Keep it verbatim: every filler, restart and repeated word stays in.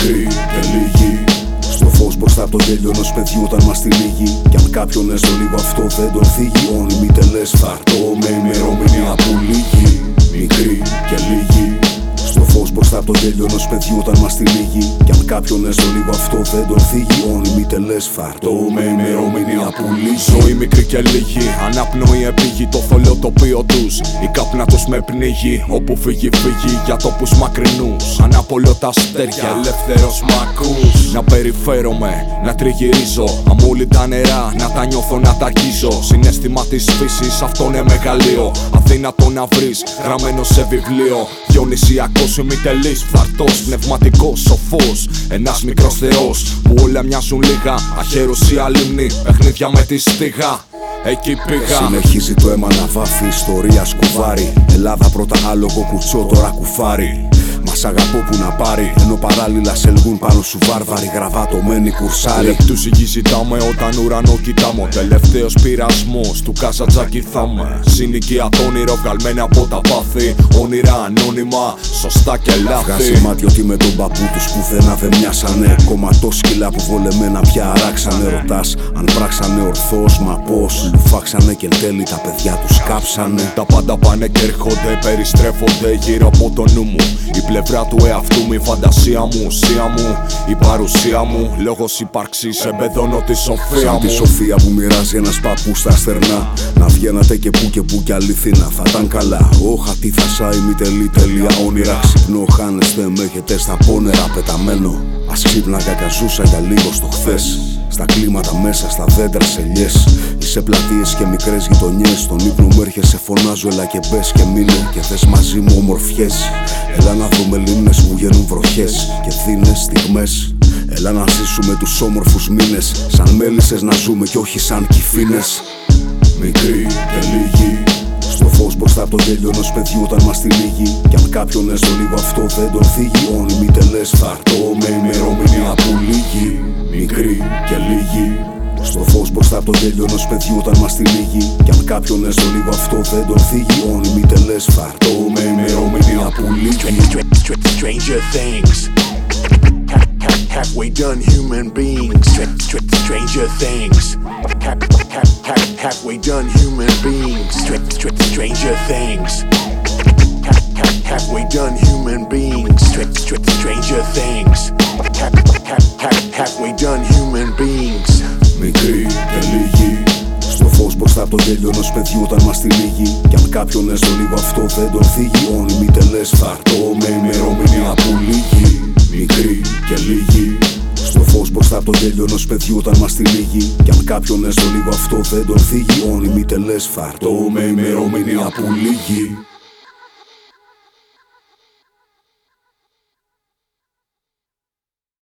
Μικροί και λίγοι, στο φως μπροστά από το γέλιο ενός παιδιού όταν μας τυλίγει. Κι αν κάποιον έστω λίγο αυτό δεν τον θίγει, όνειμοι τελές φαρτό με ημερομηνία που λύγει. Μικροί και λίγοι, στο φως μπροστά από το γέλιο ενός παιδιού όταν μας τυλίγει. Κι αν κάποιον έστω λίγο αυτό δεν τον θίγει, όνειμοι τελές φαρτό με ημερομηνία που λύγει. Ζωή μικρή και λίγη, αναπνοή επίγει το θολό τοπίο τους. Η κάπνα τους με πνίγει, όπου φύγει φύγει για τόπους μακρινούς. Αναπολώ τα αστέρια, ελεύθερος μ' ακούς. Να περιφέρομαι, να τριγυρίζω, αμούλη τα νερά, να τα νιώθω, να τα αγγίζω. Συναίσθημα της φύσης, αυτό είναι μεγαλείο. Αδύνατο να βρεις, γραμμένο σε βιβλίο. Διονυσιακός ημιτελής, φθαρτός, πνευματικός, σοφός. Ένας μικρός θεός, που όλα μοιάζουν λίγα. Αχέρουσια λίμνη, παιχνίδια με τη στίγα. Εκεί πήγα. Συνεχίζει το αίμα να βάφει, ιστορία σκουβάρι. Ελλάδα πρώτα άλογο κουτσό, τώρα κουφάρι. Μας αγαπώ που να πάρει, ενώ παράλληλα σε λγούν πάνω σου βάρβαροι. Γραβάτωμένοι κουρσάρι. Λεπτούς υγιή ζητάμε όταν ουρανό κοιτάμε. Τελευταίος πειρασμός του Καζατζάκη θάμε. Συνοικία το όνειρο βγαλμένα από τα πάθη. Όνειρα ανώνυμα, σωστά και λάθη. Βγάζει μάτι ότι με τον παππού τους πουθενά δεν μοιάσανε. Κομματόσκυλα που βολεμένα πια αράξανε. Ρωτάς αν πράξανε ορθώς, μα πώς. Λουφάξανε και εν τέλει τα παιδιά τους κάψανε. Τα πάντα πάνε και έρχονται, περιστρέφονται γύρω από το νου μου. Η πλευρά του εαυτού μου, η φαντασία μου, ουσία μου, η παρουσία μου. Λόγος ύπαρξης, εμπεδώνω τη σοφία σαν μου. τη σοφία που μοιράζει ένας παππούς στα στερνά. Να βγαίνατε και που και που κι αληθινά θα ήταν καλά. Όχα τι θα σάει μη τελεί τελεία όνειρα. Ξυπνώ, χάνεστε, με έχετε στα πόνερα πεταμένο. Ας ξύπναγα κι ζούσα για λίγο στο χθες. Στα κλίματα μέσα, στα δέντρα σε λιές. Είσαι πλατείες και μικρές γειτονιές. Στον ύπνο μου έρχεσαι, φωνάζω έλα και μπες και μείνε. Και θες μαζί μου ομορφιές. Έλα να δούμε λίμνες που βγαίνουν βροχές και δίνες στιγμές. Έλα να ζήσουμε τους όμορφους μήνες. Σαν μέλισσες να ζούμε κι όχι σαν κυφίνες. Μικροί και λίγοι, στο φως μπροστά από το γέλιο ενός παιδιού όταν μας τυλίγει. Κι αν κάποιον έστω λίγο αυτό δεν τον θίγει, όνειμοι τελές φαρτό με ημερομηνία που λύγει. Μικροί και λίγοι, στο φως μπροστά από το γέλιο ενός παιδιού όταν μας τυλίγει. Κι αν κάποιον έστω λίγο αυτό δεν τον θίγει, όνειμοι τελές φαρτό με ημερομηνία που λύγει. Stranger things, halfway done human beings. Stranger things, halfway done human beings. Stranger things, halfway done human beings. Stranger things, halfway done human beings. Μικροί και λίγοι, στο φως μπροστά από το γέλιο ενός παιδιού όταν μας τυλίγει. Κι αν κάποιον έστω λίγο αυτό δεν τον θίγει, όνειμοι τελές φαρτό με ημερομηνία που λύγει. Μικροί και λίγοι, στο φως μπροστά από το γέλιο ενός παιδιού όταν μας τυλίγει. Κι αν κάποιον έστω λίγο αυτό δεν τον θίγει, όνειμοι τελές φαρτό με ημερομηνία που λύγει.